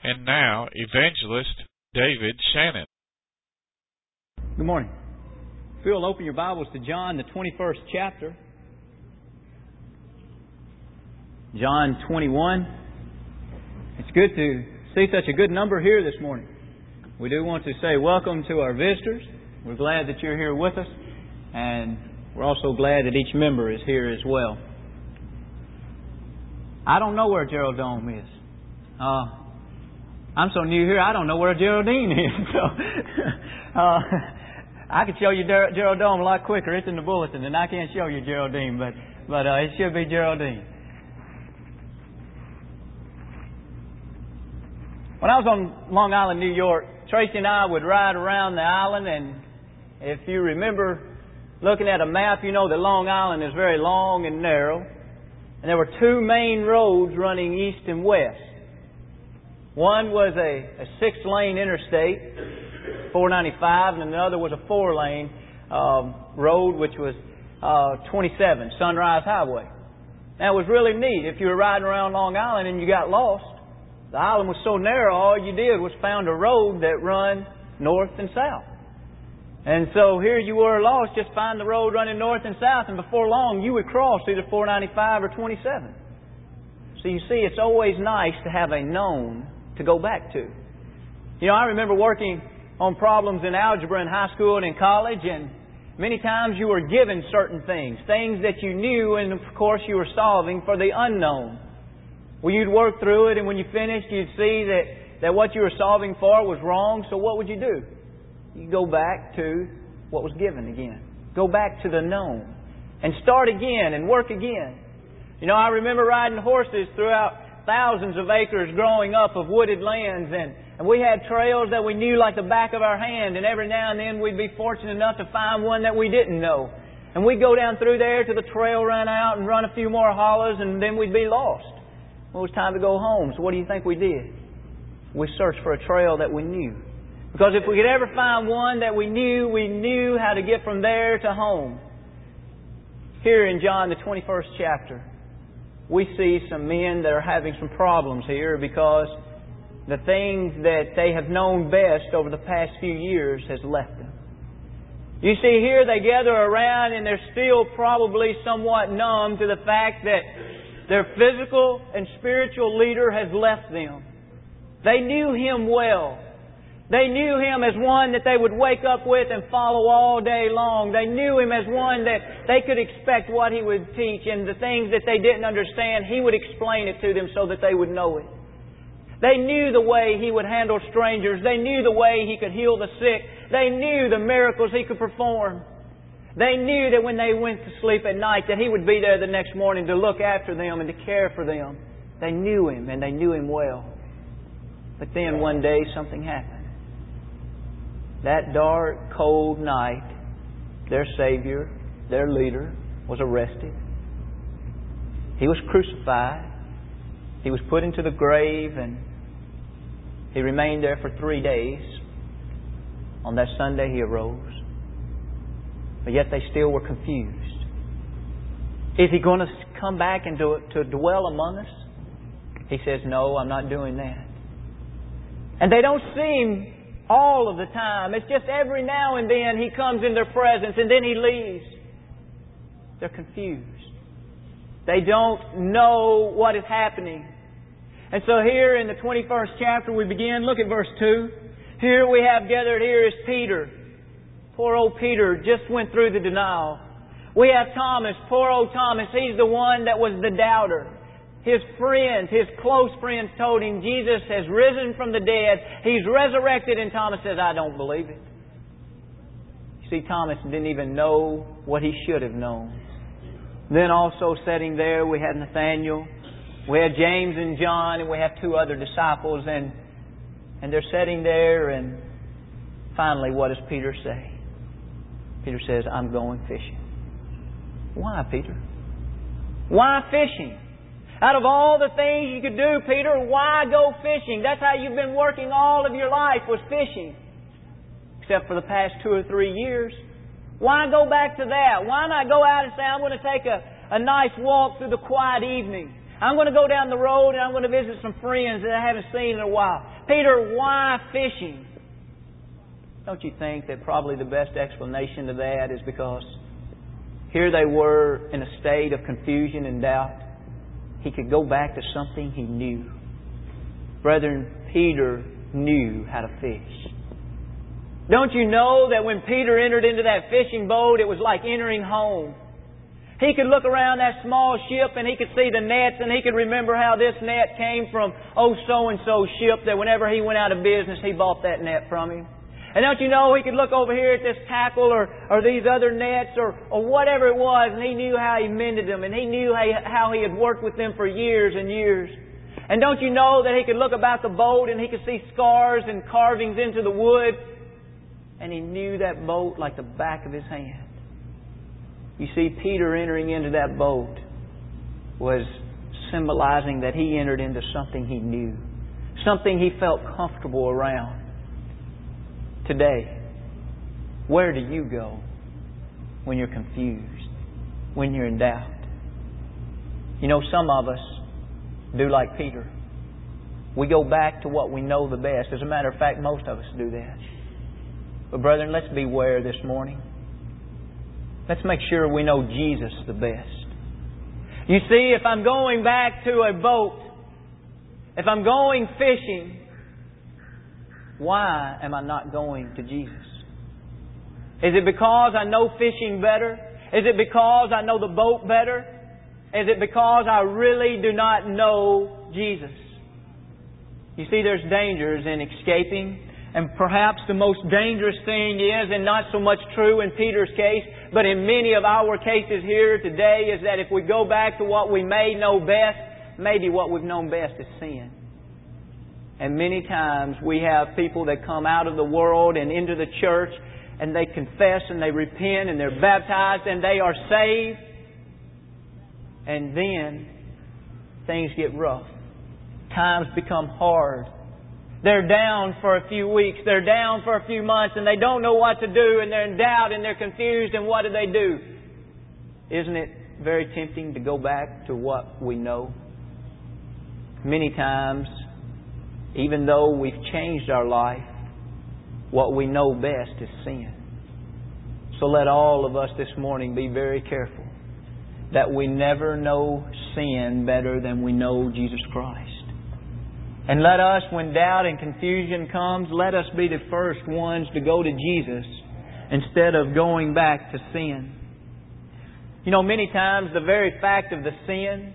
And now, Evangelist David Shannon. Good morning. If you'll open your Bibles to John, the 21st chapter. John 21. It's good to see such a good number here this morning. We do want to say welcome to our visitors. We're glad that you're here with us. And we're also glad that each member is here as well. I don't know where Gerald Dome is. I'm so new here, I don't know where Geraldine is. So, I could show you Gerald Dome a lot quicker. It's in the bulletin, and I can't show you Geraldine, but it should be Geraldine. When I was on Long Island, New York, Tracy and I would ride around the island, and if you remember looking at a map, you know that Long Island is very long and narrow, and there were two main roads running east and west. One was a 6-lane interstate, 495, and another was a 4-lane road, which was 27, Sunrise Highway. Now, it was really neat. If you were riding around Long Island and you got lost, the island was so narrow, all you did was found a road that run north and south. And so here you were lost, just find the road running north and south, and before long you would cross either 495 or 27. So you see, it's always nice to have a known to go back to. You know, I remember working on problems in algebra in high school and in college, and many times you were given certain things that you knew, and of course you were solving for the unknown. Well, you'd work through it, and when you finished, you'd see that what you were solving for was wrong, so what would you do? You go back to what was given again. Go back to the known. And start again and work again. You know, I remember riding horses throughout thousands of acres growing up of wooded lands, and we had trails that we knew like the back of our hand, and every now and then we'd be fortunate enough to find one that we didn't know. And we'd go down through there till the trail ran out and run a few more hollows, and then we'd be lost. Well, it was time to go home, so what do you think we did? We searched for a trail that we knew. Because if we could ever find one that we knew how to get from there to home. Here in John, the 21st chapter, we see some men that are having some problems here because the things that they have known best over the past few years has left them. You see, here they gather around and they're still probably somewhat numb to the fact that their physical and spiritual leader has left them. They knew Him well. They knew Him as one that they would wake up with and follow all day long. They knew Him as one that they could expect what He would teach, and the things that they didn't understand, He would explain it to them so that they would know it. They knew the way He would handle strangers. They knew the way He could heal the sick. They knew the miracles He could perform. They knew that when they went to sleep at night that He would be there the next morning to look after them and to care for them. They knew Him, and they knew Him well. But then one day something happened. That dark, cold night, their Savior, their leader, was arrested. He was crucified. He was put into the grave, and He remained there for 3 days. On that Sunday He arose. But yet they still were confused. Is He going to come back and to dwell among us? He says, no, I'm not doing that. And they don't seem all of the time. It's just every now and then He comes in their presence and then He leaves. They're confused. They don't know what is happening. And so here in the 21st chapter we begin. Look at verse 2. Here we have gathered here is Peter. Poor old Peter just went through the denial. We have Thomas. Poor old Thomas. He's the one that was the doubter. His friends, his close friends told him Jesus has risen from the dead. He's resurrected, and Thomas says, I don't believe it. You see, Thomas didn't even know what he should have known. Then also sitting there we had Nathaniel. We had James and John, and we have 2 other disciples, and they're sitting there, and finally what does Peter say? Peter says, I'm going fishing. Why, Peter? Why fishing? Out of all the things you could do, Peter, why go fishing? That's how you've been working all of your life, was fishing. Except for the past 2 or 3 years. Why go back to that? Why not go out and say, I'm going to take a nice walk through the quiet evening? I'm going to go down the road and I'm going to visit some friends that I haven't seen in a while. Peter, why fishing? Don't you think that probably the best explanation to that is because here they were in a state of confusion and doubt. He could go back to something he knew. Brethren, Peter knew how to fish. Don't you know that when Peter entered into that fishing boat, it was like entering home? He could look around that small ship and he could see the nets, and he could remember how this net came from so-and-so ship, that whenever he went out of business, he bought that net from him. And don't you know, he could look over here at this tackle or these other nets or whatever it was, and he knew how he mended them, and he knew how he had worked with them for years and years. And don't you know that he could look about the boat and he could see scars and carvings into the wood, and he knew that boat like the back of his hand. You see, Peter entering into that boat was symbolizing that he entered into something he knew, something he felt comfortable around. Today, where do you go when you're confused, when you're in doubt? You know, some of us do like Peter. We go back to what we know the best. As a matter of fact, most of us do that. But brethren, let's beware this morning. Let's make sure we know Jesus the best. You see, if I'm going back to a boat, if I'm going fishing, why am I not going to Jesus? Is it because I know fishing better? Is it because I know the boat better? Is it because I really do not know Jesus? You see, there's dangers in escaping. And perhaps the most dangerous thing is, and not so much true in Peter's case, but in many of our cases here today, is that if we go back to what we may know best, maybe what we've known best is sin. And many times we have people that come out of the world and into the church, and they confess and they repent and they're baptized and they are saved. And then things get rough. Times become hard. They're down for a few weeks. They're down for a few months, and they don't know what to do, and they're in doubt and they're confused, and what do? Isn't it very tempting to go back to what we know? Many times, even though we've changed our life, what we know best is sin. So let all of us this morning be very careful that we never know sin better than we know Jesus Christ. And let us, when doubt and confusion comes, let us be the first ones to go to Jesus instead of going back to sin. You know, many times the very fact of the sin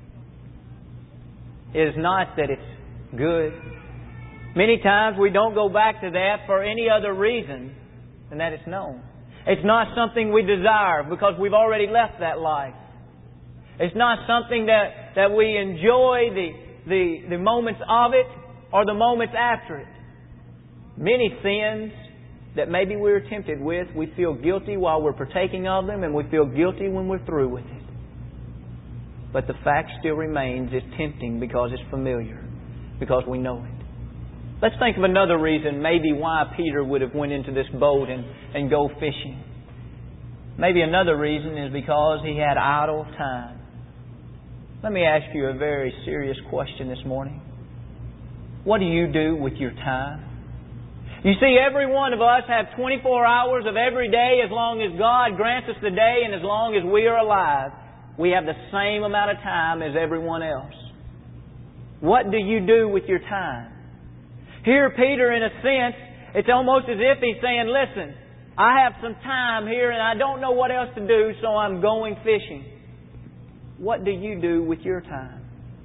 is not that it's good. Many times we don't go back to that for any other reason than that it's known. It's not something we desire because we've already left that life. It's not something that we enjoy the moments of it or the moments after it. Many sins that maybe we're tempted with, we feel guilty while we're partaking of them, and we feel guilty when we're through with it. But the fact still remains, it's tempting because it's familiar, because we know it. Let's think of another reason maybe why Peter would have went into this boat and go fishing. Maybe another reason is because he had idle time. Let me ask you a very serious question this morning. What do you do with your time? You see, every one of us have 24 hours of every day. As long as God grants us the day and as long as we are alive, we have the same amount of time as everyone else. What do you do with your time? Here, Peter, in a sense, it's almost as if he's saying, listen, I have some time here and I don't know what else to do, so I'm going fishing. What do you do with your time?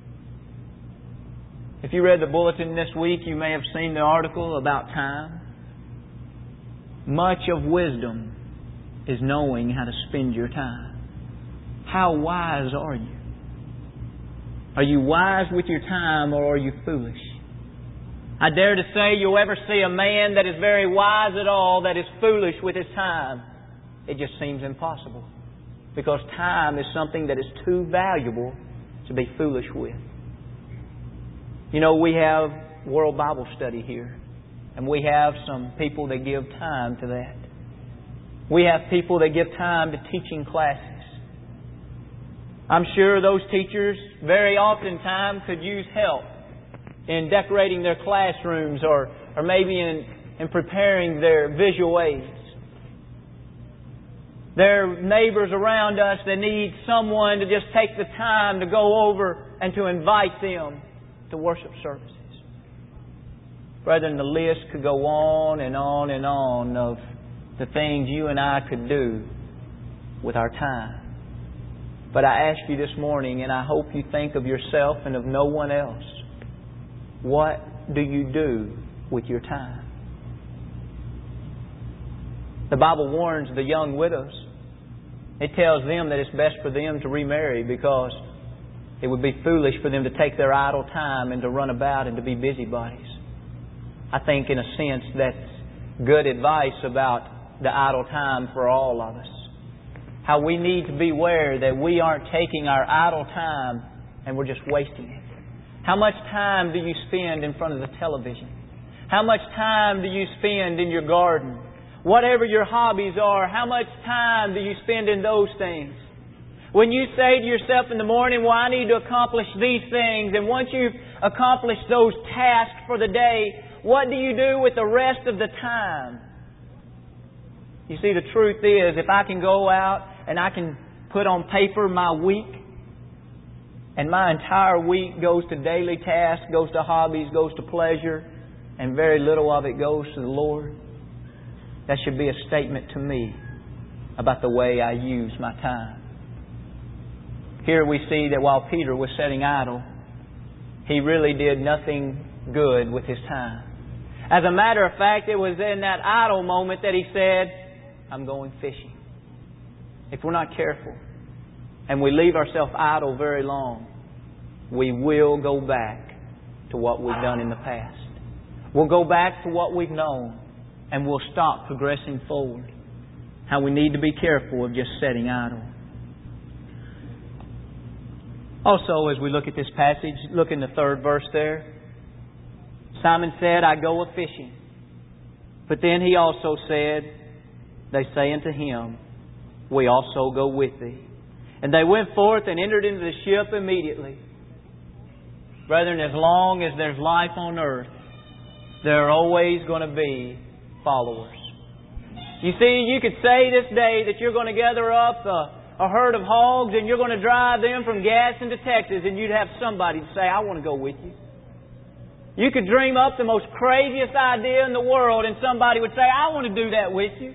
If you read the bulletin this week, you may have seen the article about time. Much of wisdom is knowing how to spend your time. How wise are you? Are you wise with your time, or are you foolish? I dare to say you'll ever see a man that is very wise at all that is foolish with his time. It just seems impossible. Because time is something that is too valuable to be foolish with. You know, we have World Bible Study here. And we have some people that give time to that. We have people that give time to teaching classes. I'm sure those teachers very oftentimes could use help in decorating their classrooms or maybe in preparing their visual aids. There are neighbors around us that need someone to just take the time to go over and to invite them to worship services. Brethren, the list could go on and on and on of the things you and I could do with our time. But I ask you this morning, and I hope you think of yourself and of no one else, what do you do with your time? The Bible warns the young widows. It tells them that it's best for them to remarry because it would be foolish for them to take their idle time and to run about and to be busybodies. I think in a sense that's good advice about the idle time for all of us. How we need to beware that we aren't taking our idle time and we're just wasting it. How much time do you spend in front of the television? How much time do you spend in your garden? Whatever your hobbies are, how much time do you spend in those things? When you say to yourself in the morning, well, I need to accomplish these things, and once you've accomplished those tasks for the day, what do you do with the rest of the time? You see, the truth is, if I can go out and I can put on paper my week, and my entire week goes to daily tasks, goes to hobbies, goes to pleasure, and very little of it goes to the Lord, that should be a statement to me about the way I use my time. Here we see that while Peter was sitting idle, he really did nothing good with his time. As a matter of fact, it was in that idle moment that he said, I'm going fishing. If we're not careful and we leave ourselves idle very long, we will go back to what we've done in the past. We'll go back to what we've known and we'll stop progressing forward. How we need to be careful of just sitting idle. Also, as we look at this passage, look in the third verse there. Simon said, I go a-fishing. But then he also said, they say unto him, we also go with thee. And they went forth and entered into the ship immediately. Brethren, as long as there's life on earth, there are always going to be followers. You see, you could say this day that you're going to gather up a herd of hogs and you're going to drive them from Gadsden to Texas, and you'd have somebody to say, I want to go with you. You could dream up the most craziest idea in the world and somebody would say, I want to do that with you.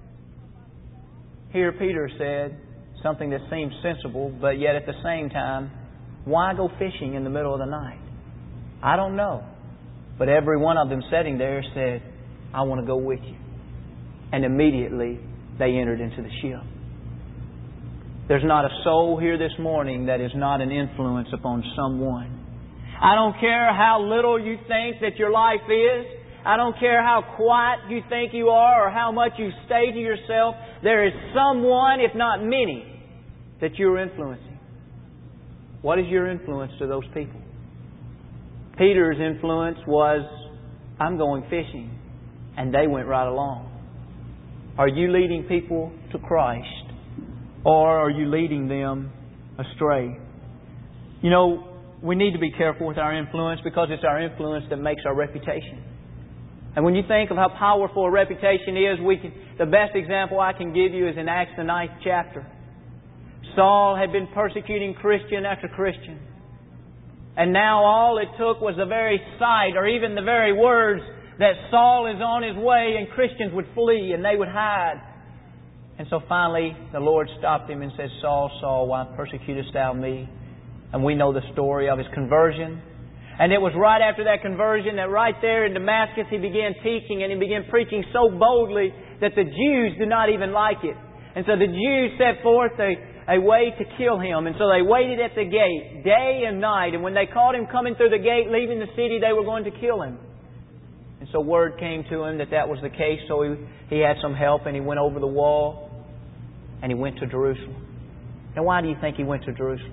Here Peter said something that seems sensible, but yet at the same time, why go fishing in the middle of the night? I don't know. But every one of them sitting there said, I want to go with you. And immediately they entered into the ship. There's not a soul here this morning that is not an influence upon someone. I don't care how little you think that your life is. I don't care how quiet you think you are or how much you stay to yourself. There is someone, if not many, that you're influencing. What is your influence to those people? Peter's influence was, I'm going fishing. And they went right along. Are you leading people to Christ? Or are you leading them astray? You know, we need to be careful with our influence because it's our influence that makes our reputation. And when you think of how powerful a reputation is, the best example I can give you is in Acts the 9th chapter. Saul had been persecuting Christian after Christian. And now all it took was the very sight or even the very words that Saul is on his way, and Christians would flee and they would hide. And so finally the Lord stopped him and said, Saul, Saul, why persecutest thou me? And we know the story of his conversion. And it was right after that conversion that right there in Damascus he began teaching, and he began preaching so boldly that the Jews did not even like it. And so the Jews set forth a way to kill him. And so they waited at the gate day and night. And when they caught him coming through the gate, leaving the city, they were going to kill him. And so word came to him that was the case. So he had some help and he went over the wall and he went to Jerusalem. Now why do you think he went to Jerusalem?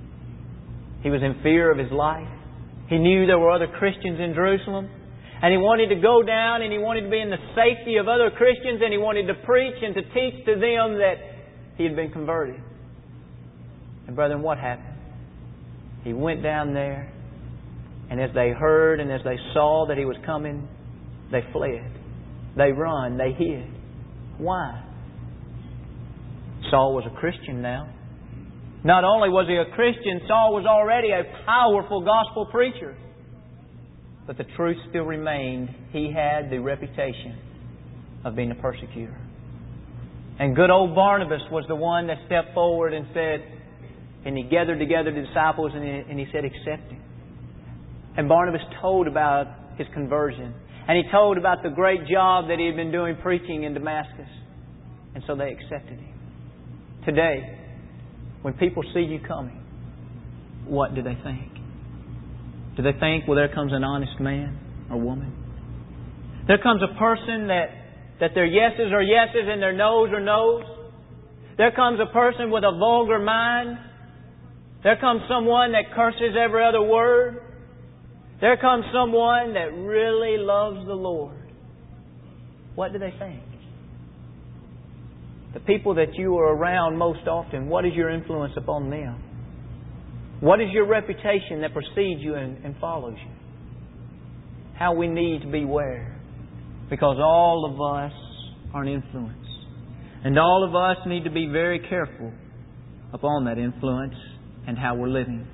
He was in fear of his life. He knew there were other Christians in Jerusalem. And he wanted to go down and he wanted to be in the safety of other Christians, and he wanted to preach and to teach to them that he had been converted. And brethren, what happened? He went down there, and as they heard and as they saw that He was coming, they fled. They run. They hid. Why? Saul was a Christian now. Not only was he a Christian, Saul was already a powerful gospel preacher. But the truth still remained. He had the reputation of being a persecutor. And good old Barnabas was the one that stepped forward and said, and he gathered together the disciples and he said, accept Him. And Barnabas told about his conversion. And he told about the great job that he had been doing preaching in Damascus. And so they accepted him. Today, when people see you coming, what do they think? Do they think, well, there comes an honest man or woman? There comes a person that their yeses are yeses and their noes are noes. There comes a person with a vulgar mind. There comes someone that curses every other word. There comes someone that really loves the Lord. What do they think? The people that you are around most often, what is your influence upon them? What is your reputation that precedes you and follows you? How we need to beware. Because all of us are an influence. And all of us need to be very careful upon that influence and how we're living.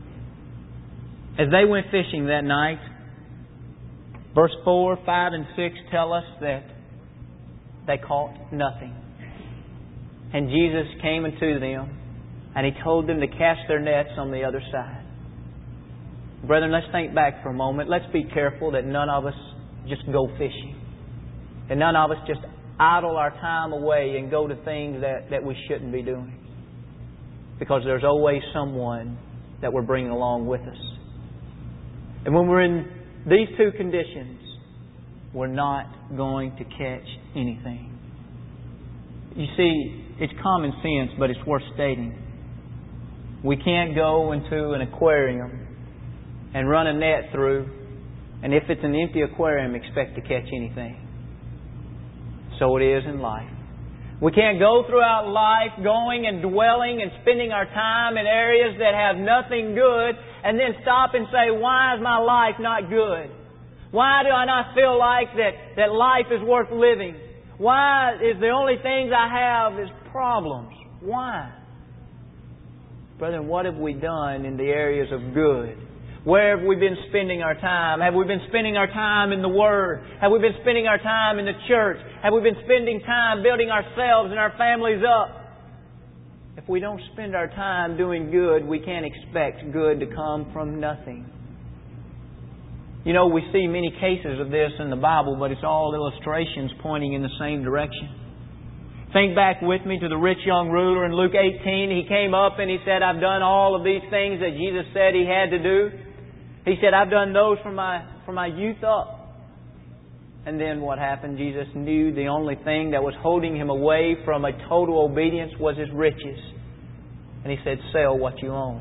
As they went fishing that night, verse 4, 5, and 6 tell us that they caught nothing. And Jesus came unto them, and He told them to cast their nets on the other side. Brethren, let's think back for a moment. Let's be careful that none of us just go fishing. And none of us just idle our time away and go to things that we shouldn't be doing. Because there's always someone that we're bringing along with us. And when we're in these two conditions, we're not going to catch anything. You see, it's common sense, but it's worth stating. We can't go into an aquarium and run a net through, and if it's an empty aquarium, expect to catch anything. So it is in life. We can't go throughout life going and dwelling and spending our time in areas that have nothing good and then stop and say, why is my life not good? Why do I not feel like that life is worth living? Why is the only things I have is problems? Why? Brethren, what have we done in the areas of good? Where have we been spending our time? Have we been spending our time in the Word? Have we been spending our time in the church? Have we been spending time building ourselves and our families up? If we don't spend our time doing good, we can't expect good to come from nothing. You know, we see many cases of this in the Bible, but it's all illustrations pointing in the same direction. Think back with me to the rich young ruler in Luke 18. He came up and he said, I've done all of these things that Jesus said he had to do. He said, I've done those from my youth up. And then what happened? Jesus knew the only thing that was holding him away from a total obedience was his riches. And He said, sell what you own.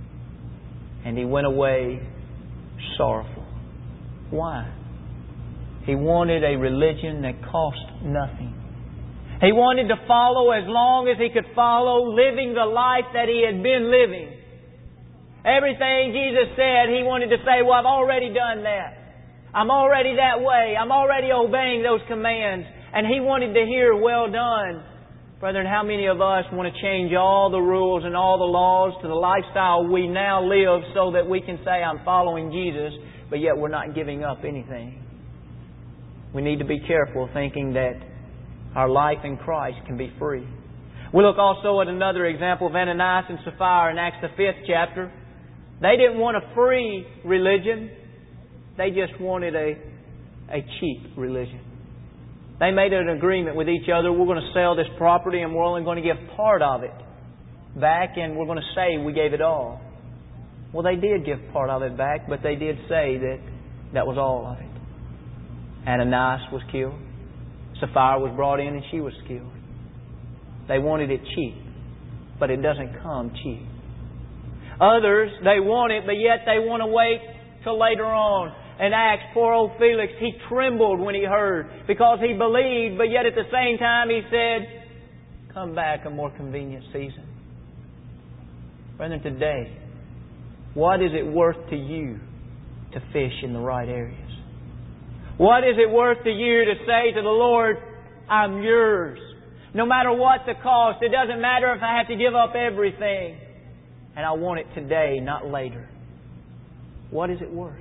And he went away sorrowful. Why? He wanted a religion that cost nothing. He wanted to follow as long as he could follow, living the life that he had been living. Everything Jesus said, he wanted to say, well, I've already done that. I'm already that way. I'm already obeying those commands. And he wanted to hear, well done. Brethren, how many of us want to change all the rules and all the laws to the lifestyle we now live so that we can say, I'm following Jesus, but yet we're not giving up anything? We need to be careful thinking that our life in Christ can be free. We look also at another example of Ananias and Sapphira in Acts the 5th chapter. They didn't want a free religion. They just wanted a cheap religion. They made an agreement with each other. We're going to sell this property and we're only going to give part of it back, and we're going to say we gave it all. Well, they did give part of it back, but they did say that was all of it. Ananias was killed. Sapphira was brought in and she was killed. They wanted it cheap, but it doesn't come cheap. Others, they want it, but yet they want to wait till later on. In Acts, poor old Felix, he trembled when he heard because he believed, but yet at the same time he said, come back a more convenient season. Brethren, today, what is it worth to you to fish in the right areas? What is it worth to you to say to the Lord, I'm yours. No matter what the cost, it doesn't matter if I have to give up everything. And I want it today, not later. What is it worth?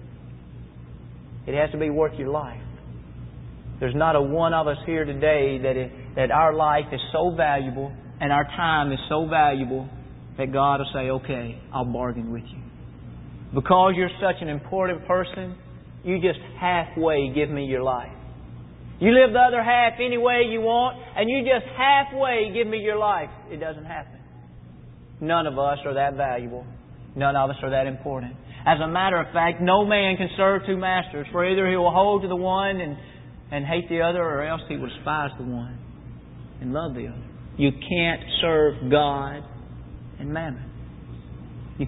It has to be worth your life. There's not a one of us here today that our life is so valuable and our time is so valuable that God will say, okay, I'll bargain with you. Because you're such an important person, you just halfway give me your life. You live the other half any way you want, and you just halfway give me your life. It doesn't happen. None of us are that valuable. None of us are that important. As a matter of fact, no man can serve two masters, for either he will hold to the one and hate the other, or else he will despise the one and love the other. You can't serve God and mammon. You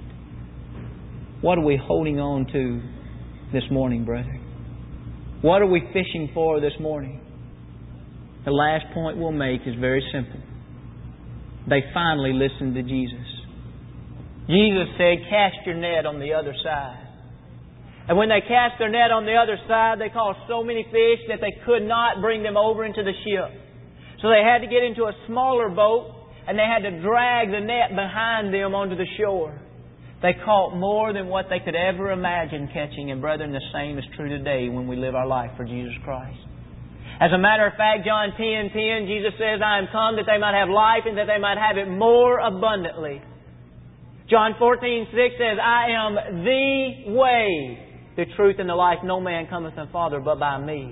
can't. What are we holding on to this morning, brethren? What are we fishing for this morning? The last point we'll make is very simple. They finally listened to Jesus. Jesus said, cast your net on the other side. And when they cast their net on the other side, they caught so many fish that they could not bring them over into the ship. So they had to get into a smaller boat, and they had to drag the net behind them onto the shore. They caught more than what they could ever imagine catching. And brethren, the same is true today when we live our life for Jesus Christ. As a matter of fact, John 10:10, Jesus says, I am come that they might have life and that they might have it more abundantly. John 14:6 says, I am the way, the truth, and the life. No man cometh to the Father but by me.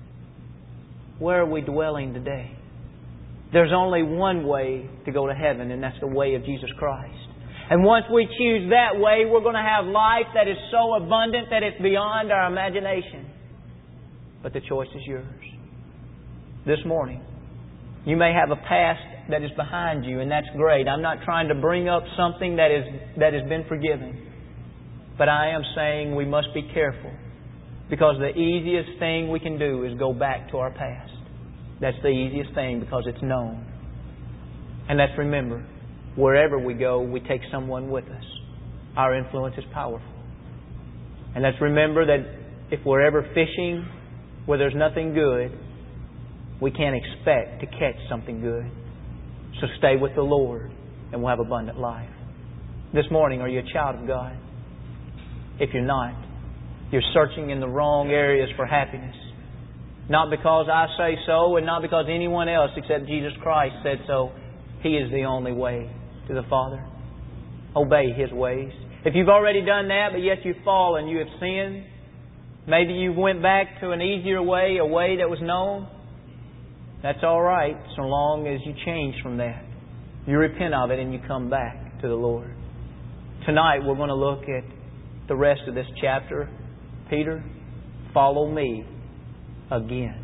Where are we dwelling today? There's only one way to go to heaven, and that's the way of Jesus Christ. And once we choose that way, we're going to have life that is so abundant that it's beyond our imagination. But the choice is yours. This morning, you may have a past that is behind you, and that's great. I'm not trying to bring up something that has been forgiven. But I am saying we must be careful, because the easiest thing we can do is go back to our past. That's the easiest thing because it's known. And let's remember, wherever we go, we take someone with us. Our influence is powerful. And let's remember that if we're ever fishing where there's nothing good, we can't expect to catch something good. So stay with the Lord and we'll have abundant life. This morning, are you a child of God? If you're not, you're searching in the wrong areas for happiness. Not because I say so and not because anyone else except Jesus Christ said so. He is the only way to the Father. Obey His ways. If you've already done that, but yet you've fallen, you have sinned, maybe you went back to an easier way, a way that was known, that's all right, so long as you change from that. You repent of it and you come back to the Lord. Tonight we're going to look at the rest of this chapter. Peter, follow me again.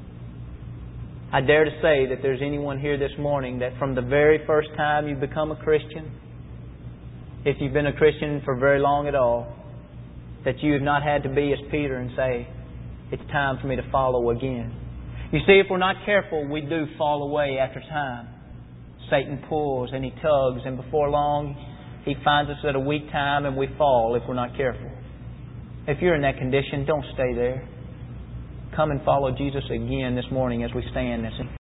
I dare to say that there's anyone here this morning that from the very first time you become a Christian, if you've been a Christian for very long at all, that you have not had to be as Peter and say, it's time for me to follow again. You see, if we're not careful, we do fall away after time. Satan pulls and he tugs, and before long he finds us at a weak time and we fall if we're not careful. If you're in that condition, don't stay there. Come and follow Jesus again this morning as we stand this.